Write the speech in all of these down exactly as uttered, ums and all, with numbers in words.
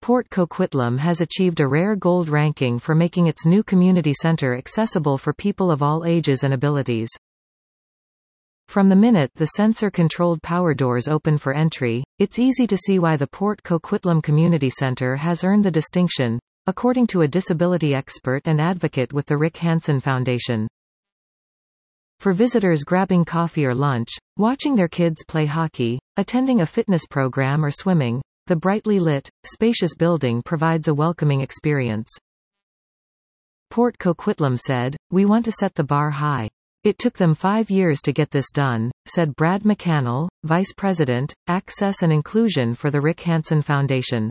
Port Coquitlam has achieved a rare gold ranking for making its new community center accessible for people of all ages and abilities. From the minute the sensor-controlled power doors open for entry, it's easy to see why the Port Coquitlam Community Center has earned the distinction, according to a disability expert and advocate with the Rick Hansen Foundation. For visitors grabbing coffee or lunch, watching their kids play hockey, attending a fitness program or swimming, the brightly lit, spacious building provides a welcoming experience. Port Coquitlam said, "We want to set the bar high. It took them five years to get this done," said Brad McCannell, Vice President, Access and Inclusion for the Rick Hansen Foundation.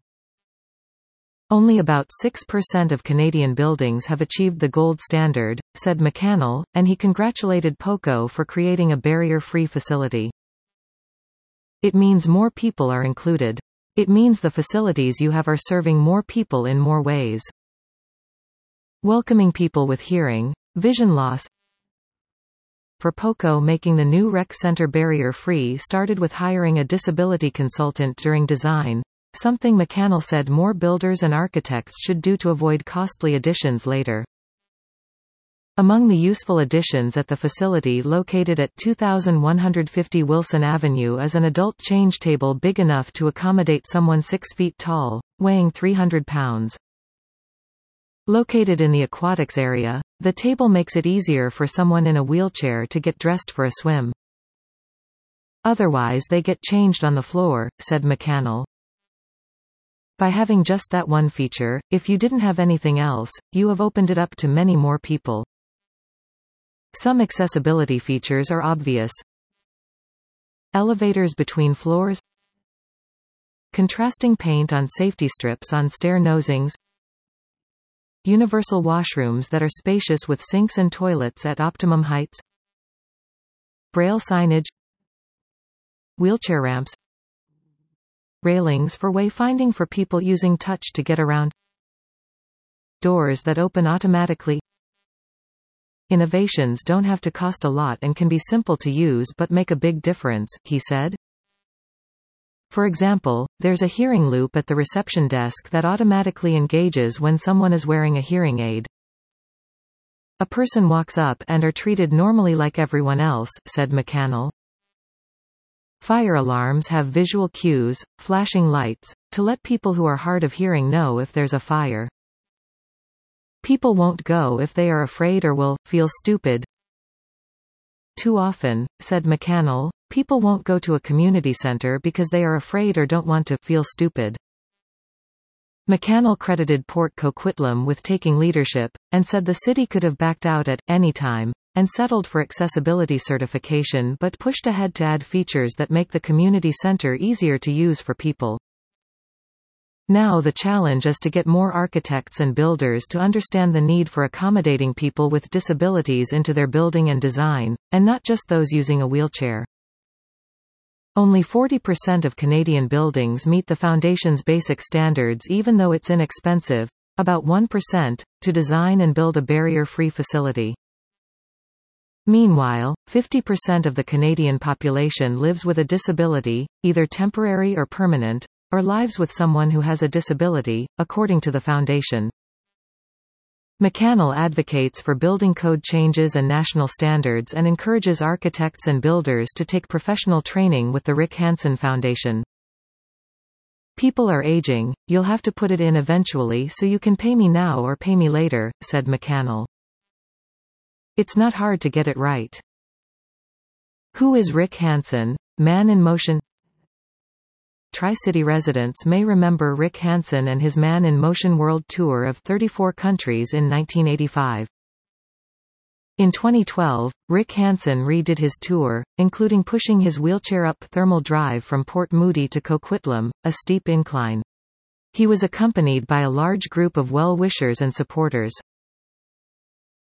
Only about six percent of Canadian buildings have achieved the gold standard, said McCannell, and he congratulated POCO for creating a barrier-free facility. "It means more people are included. It means the facilities you have are serving more people in more ways. Welcoming people with hearing, vision loss." For POCO, making the new rec center barrier-free started with hiring a disability consultant during design, something McCannell said more builders and architects should do to avoid costly additions later. Among the useful additions at the facility located at two thousand one hundred fifty Wilson Avenue is an adult change table big enough to accommodate someone six feet tall, weighing three hundred pounds. Located in the aquatics area, the table makes it easier for someone in a wheelchair to get dressed for a swim. "Otherwise they get changed on the floor," said McCannell. "By having just that one feature, if you didn't have anything else, you have opened it up to many more people." Some accessibility features are obvious. Elevators between floors, contrasting paint on safety strips on stair nosings, universal washrooms that are spacious with sinks and toilets at optimum heights, braille signage, wheelchair ramps, railings for wayfinding for people using touch to get around, doors that open automatically. Innovations don't have to cost a lot and can be simple to use but make a big difference, he said. For example, there's a hearing loop at the reception desk that automatically engages when someone is wearing a hearing aid. A person walks up and are treated normally like everyone else, said McCannell. Fire alarms have visual cues, flashing lights, to let people who are hard of hearing know if there's a fire. People won't go if they are afraid or will feel stupid. Too often, said McCannell, people won't go to a community center because they are afraid or don't want to feel stupid. McCannell credited Port Coquitlam with taking leadership, and said the city could have backed out at any time and settled for accessibility certification but pushed ahead to add features that make the community center easier to use for people. Now the challenge is to get more architects and builders to understand the need for accommodating people with disabilities into their building and design, and not just those using a wheelchair. Only forty percent of Canadian buildings meet the Foundation's basic standards even though it's inexpensive, about one percent, to design and build a barrier-free facility. Meanwhile, fifty percent of the Canadian population lives with a disability, either temporary or permanent, or lives with someone who has a disability, according to the Foundation. McCannell advocates for building code changes and national standards and encourages architects and builders to take professional training with the Rick Hansen Foundation. People are aging, you'll have to put it in eventually so you can pay me now or pay me later, said McCannell. It's not hard to get it right. Who is Rick Hansen, Man in Motion? Tri-City residents may remember Rick Hansen and his Man in Motion World Tour of thirty-four countries in nineteen eighty-five. In twenty twelve, Rick Hansen redid his tour, including pushing his wheelchair up Thermal Drive from Port Moody to Coquitlam, a steep incline. He was accompanied by a large group of well-wishers and supporters.